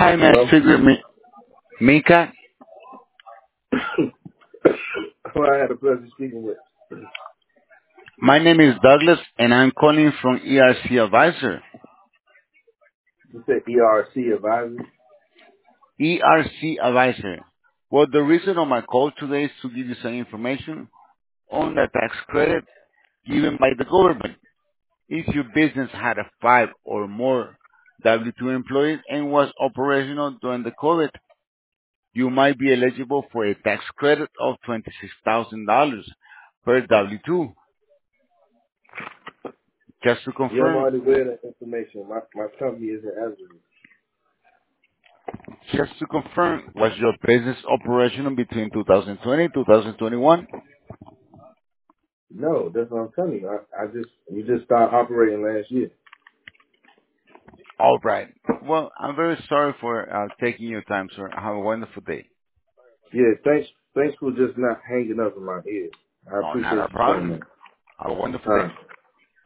Hi, may I Hello? speak with Mika? Who I had the pleasure of speaking with. My name is Douglas, and I'm calling from ERC Advisor. You said ERC advisor? ERC Advisor. Well, the reason of my call today is to give you some information on the tax credit given by the government. If your business had a 5 or more W-2 employees and was operational during the COVID, you might be eligible for a tax credit of $26,000 per W-2. Just to Yeah, I'm confirm, already aware of that information. My company isn't eligible. Was your business operational between 2020 and 2021? No, that's what I'm telling you. We just started operating last year. All right. Well, I'm very sorry for taking your time, sir. Have a wonderful day. Yeah, thanks for just not hanging up in my ear. I Oh, not appreciate a you saying problem. that. Have a wonderful All day. right.